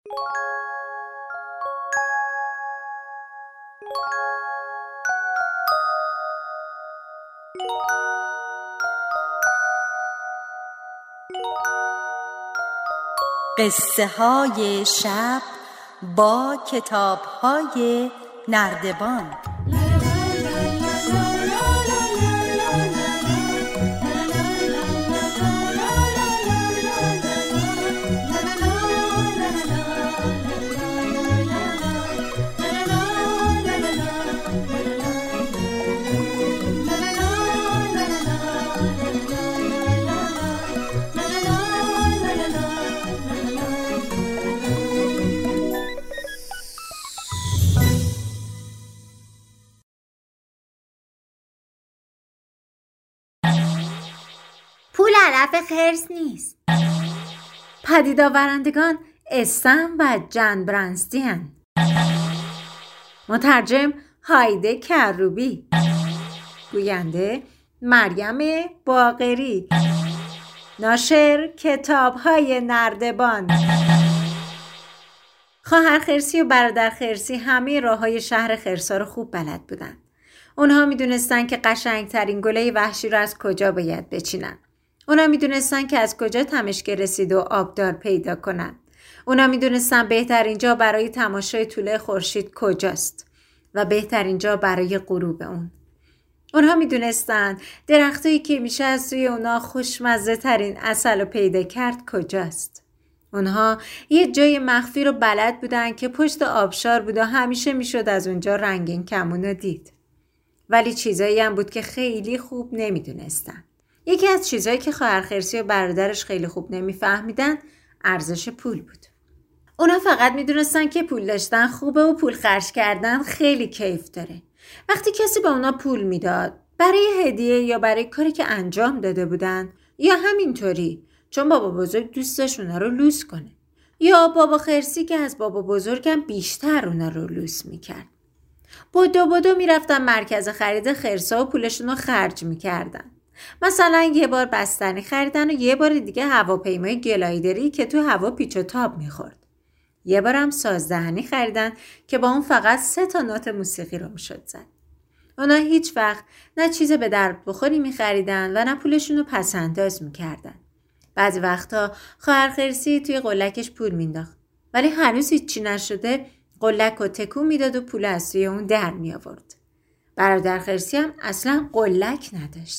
قصه های شب با کتاب های نردبان. پول علف خرس نیست. پدید آورندگان استن و جن برانستین. مترجم هایده کروبی. گوینده مریم باقری. ناشر کتاب‌های نردبان. خواهر خرسی و برادر خرسی همه راه‌های شهر خرسا رو خوب بلد بودن. اونها میدونستن که قشنگترین گله وحشی رو از کجا باید بچینن. اونا میدونستن که از کجا تمشک رسید و آبدار پیدا کنن. اونا میدونستن بهترین جا برای تماشای طلوع خورشید کجاست و بهترین جا برای غروب اون. اونها میدونستن درختایی که میشه از روی اونا خوشمزه ترین عسل رو پیدا کرد کجاست. اونها یه جای مخفی رو بلد بودن که پشت آبشار بود و همیشه میشد از اونجا رنگین کمون رو دید. ولی چیزایی هم بود که خیلی خوب نمیدونستن. یکی از چیزایی که خواهر خرسی و برادرش خیلی خوب نمیفهمیدن ارزش پول بود. اونا فقط میدونستن که پول داشتن خوبه و پول خرج کردن خیلی کیف داره. وقتی کسی به اونا پول میداد برای هدیه یا برای کاری که انجام داده بودن یا همینطوری چون بابا بزرگ دوست داشت اونا رو لوس کنه یا بابا خرسی که از بابا بزرگم بیشتر اونا رو لوس میکرد. بدو میرفتن مرکز خرید خرسا و پولشون رو خرج میکردن. مثلا یه بار بستنی خریدن و یه بار دیگه هواپیمای گلایدری که تو هوا پیچ و تاب میخورد. یه بارم سازدهنی خریدن که با اون فقط 3 نوت موسیقی رو میشد زد. اونا هیچ وقت نه چیز به درد بخوری میخریدن و نه پولشون رو پسنداز میکردن. بعضی وقتا خواهر خرسی توی قلکش پول مینداخت ولی هنوز هیچی نشده قلک رو تکون میداد و پول از توی اون در میآورد. برادر خرسی هم اصلا قلک نداشت.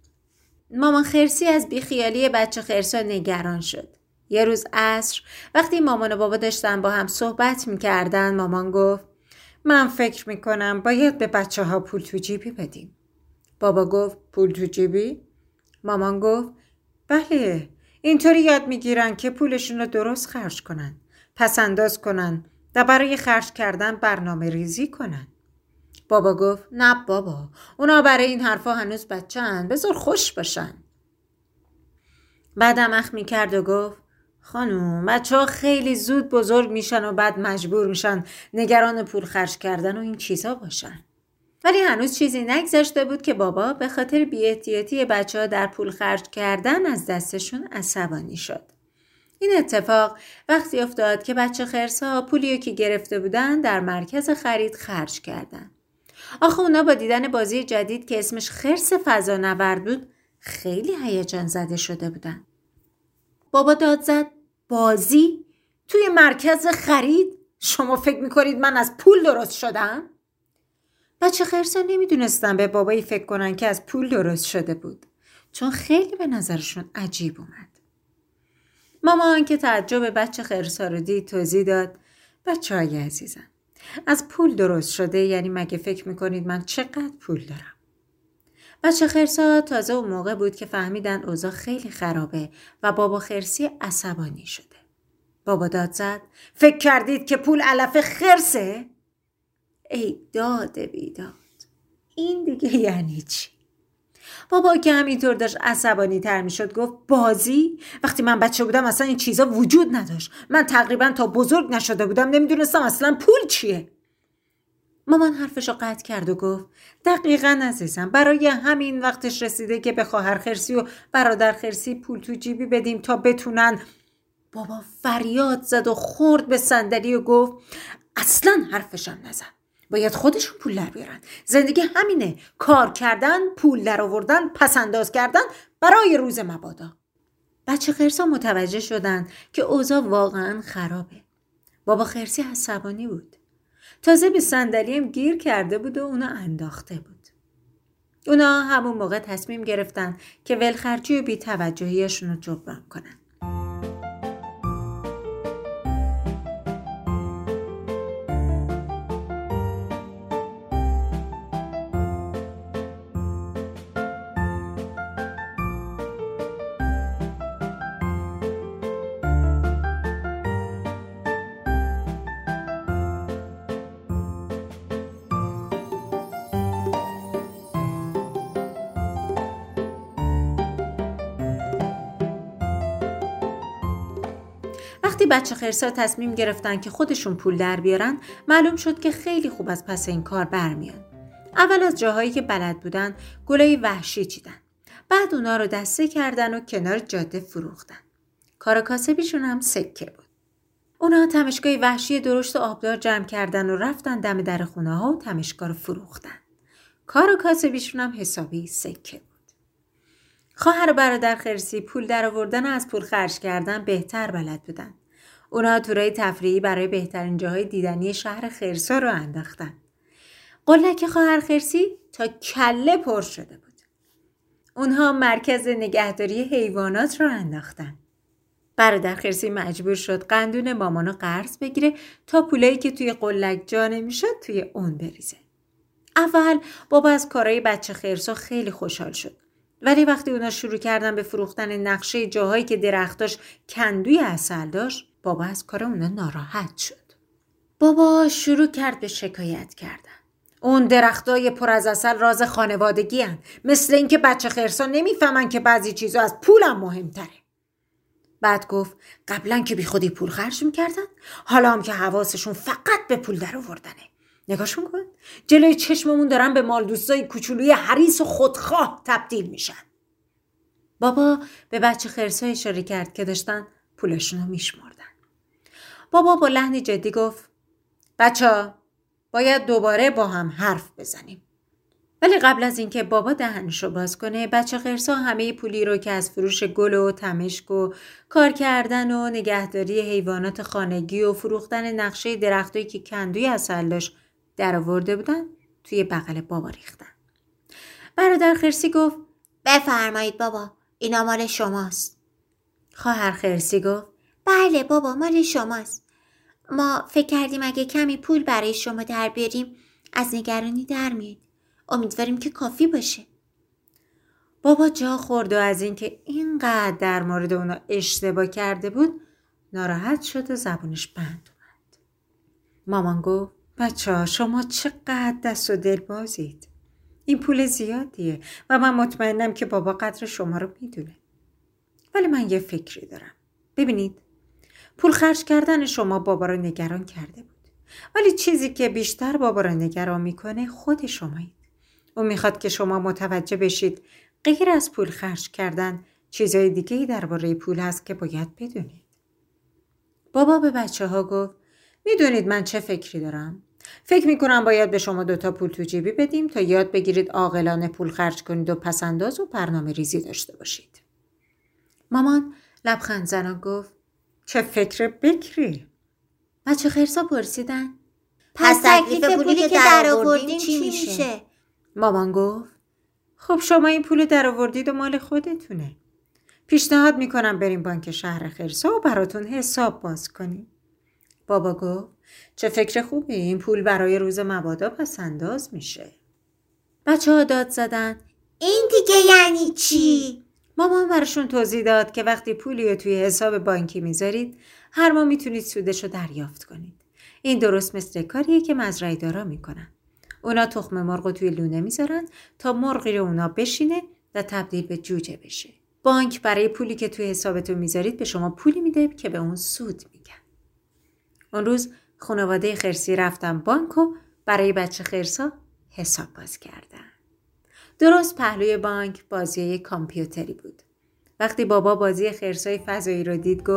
مامان خرسی از بیخیالی بچه خرسا نگران شد. یه روز عصر وقتی مامان و بابا داشتن با هم صحبت میکردن مامان گفت من فکر میکنم باید به بچه ها پول تو جیبی بدیم. بابا گفت پول تو جیبی؟ مامان گفت بله، اینطوری یاد میگیرن که پولشون رو درست خرج کنن، پس انداز کنن و برای خرج کردن برنامه ریزی کنن. بابا گفت نه بابا، اونا برای این حرفا هنوز بچه‌ن، بذار خوش باشن. بعدم اخ میکرد و گفت خانوم بچه‌ها خیلی زود بزرگ میشن و بعد مجبور میشن نگران پول خرج کردن و این چیزا باشن. ولی هنوز چیزی نگذشته بود که بابا به خاطر بی‌احتیاطی بچه‌ها در پول خرج کردن از دستشون عصبانی شد. این اتفاق وقتی افتاد که بچه خرس‌ها پولی که گرفته بودن در مرکز خرید خرج کردن. آخه اونا با دیدن بازی جدید که اسمش خرس فضانورد بود خیلی هیجان زده شده بودن. بابا داد زد بازی؟ توی مرکز خرید؟ شما فکر میکنید من از پول درست شدم؟ بچه خرسا نمیدونستن به بابایی فکر کنن که از پول درست شده بود چون خیلی به نظرشون عجیب اومد. مامان که تعجب بچه خرسا رو دید توضیح داد بچه های عزیزم از پول درست شده یعنی مگه فکر میکنید من چقدر پول دارم؟ بچه خرسا تازه اون موقع بود که فهمیدن اوضاع خیلی خرابه و بابا خرسی عصبانی شده. بابا داد زد فکر کردید که پول علف خرسه؟ ای داد بیداد، این دیگه یعنی چی؟ بابا که همینطور داشت عصبانی تر می شد گفت بازی؟ وقتی من بچه بودم اصلا این چیزا وجود نداشت. من تقریبا تا بزرگ نشده بودم نمیدونستم اصلا پول چیه. مامان حرفشو قطع کرد و گفت دقیقاً عزیزم برای همین وقتش رسیده که به خواهر خرسی و برادر خرسی پول تو جیبی بدیم تا بتونن بابا فریاد زد و خورد به صندلی و گفت اصلا حرفشم نزن. باید خودشون پول در بیارن. زندگی همینه، کار کردن، پول در آوردن، پسنداز کردن برای روز مبادا. بچه خرسا متوجه شدن که اوضاع واقعا خرابه. بابا خرسی عصبانی بود. تازه به صندلیم گیر کرده بود و اونو انداخته بود. اونا همون موقع تصمیم گرفتن که ولخرجی و بی‌توجهیشون رو جبران کنن. وقتی بچه خرسا تصمیم گرفتن که خودشون پول در بیارن، معلوم شد که خیلی خوب از پس این کار برمیان. اول از جاهایی که بلد بودن گلای وحشی چیدن. بعد اونا رو دسته کردن و کنار جاده فروختن. کار کاسبیشون هم سکه بود. اونا تمشکای وحشی درشت و آبدار جمع کردن و رفتن دم در خونه ها و تمشکا رو فروختن. کار کاسبیشون هم حسابی سکه بود. خواهر و برادر خرسی پول در آوردن و از پول خرج کردن بهتر بلد بودن. اونا تورای تفریحی برای بهترین جاهای دیدنی شهر خرسا رو انداختن. قلک خواهر خرسی تا کله پر شده بود. اونها مرکز نگهداری حیوانات رو انداختن. برادر خرسی مجبور شد قندون مامانو قرض بگیره تا پولایی که توی قلک جا نمیشد توی اون بریزه. اول بابا از کارهای بچه خرسا خیلی خوشحال شد. ولی وقتی اونا شروع کردن به فروختن نقشه جاهایی که درختاش کندوی عسل داشت، بابا از کار اونا ناراحت شد. بابا شروع کرد به شکایت کردن. اون درختای پر از عسل راز خانوادگی هن. مثل اینکه بچه خرسا نمیفهمن که بعضی چیزا از پولم مهمتره. بعد گفت قبلا که بی خودی پول خرج میکردن، حالا هم که حواسشون فقط به پول در آوردنه. نگاهشون کن، جلوی چشممون دارن به مال دوستای کوچولوی حریص و خودخواه تبدیل میشن. بابا به بچه خرسا اشاره کرد که داشتن پولشون رو میشمردن. بابا با لحنی جدی گفت بچه‌ها باید دوباره با هم حرف بزنیم. ولی قبل از اینکه بابا دهنشو باز کنه، بچه خرسا همه پولی رو که از فروش گل و تمشک و کار کردن و نگهداری حیوانات خانگی و فروختن نقشه درختایی که کندوی عسل داشت در آورده بودن توی بغل بابا ریختن. برادر خرسی گفت بفرمایید بابا، اینا مال شماست. خواهر خرسی گفت بله بابا مال شماست. ما فکر کردیم اگه کمی پول برای شما در بیاریم از نگرانی در میاد. امیدواریم که کافی باشه. بابا جا خورد و از اینکه اینقدر در مورد اونا اشتباه کرده بود ناراحت شد و زبونش بند اومد. مامان گفت بچه‌ها شما چقدر دست و دل بازید. این پول زیادیه و من مطمئنم که بابا قدر شما رو میدونه. ولی من یه فکری دارم. ببینید پول خرج کردن شما بابا رو نگران کرده بود. ولی چیزی که بیشتر بابا رو نگران میکنه خود شمایید. اون میخواد که شما متوجه بشید غیر از پول خرج کردن چیزای دیگه‌ای درباره پول هست که باید بدونید. بابا به بچه‌ها گفت میدونید من چه فکری دارم؟ فکر میکنم باید به شما 2 پول تو جیبی بدیم تا یاد بگیرید عاقلانه پول خرج کنید و پسنداز و برنامه ریزی داشته باشید. مامان لبخند زنان گفت چه فکر بکری؟ بچه خرسا پرسیدن پس تکلیف پولی که در آوردیم چی میشه؟ مامان گفت خب شما این پول در آوردید و مال خودتونه. پیشنهاد میکنم بریم بانک شهر خرسا و براتون حساب باز کنیم. بابا گفت چه فکر خوبی، این پول برای روز مبادا پسنداز میشه. بچه‌ها داد زدن این دیگه یعنی چی؟ مامان براشون توضیح داد که وقتی پولی رو توی حساب بانکی میذارید هر ماه میتونید سودش رو دریافت کنید. این درست مثل کاریه که مزرعه دارا میکنن. اونا تخم مرغ رو توی لونه میذارن تا مرغی رو اونا بشینه و تبدیل به جوجه بشه. بانک برای پولی که توی حسابتون میذارید به شما پولی میده که به اون سود میگن. اون روز خانواده خرسی رفتن بانک و برای بچه خرسا حساب باز کردن. درست پهلوی بانک بازی کامپیوتری بود. وقتی بابا بازی خرسای فضایی رو دید گفت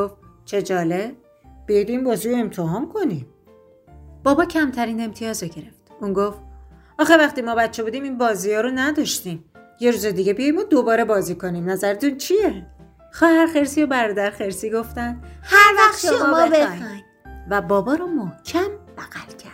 چه جالب. بیایید این بازی رو امتحان کنیم. بابا کمترین امتیاز رو گرفت. اون گفت آخه وقتی ما بچه بودیم این بازی ها رو نداشتیم. یه روز دیگه بیاییم و دوباره بازی کنیم. نظرتون چیه؟ خواهر خرسی و برادر خرسی گفتن هر وقت شما بخواید. و بابا رو محکم بغل کرد.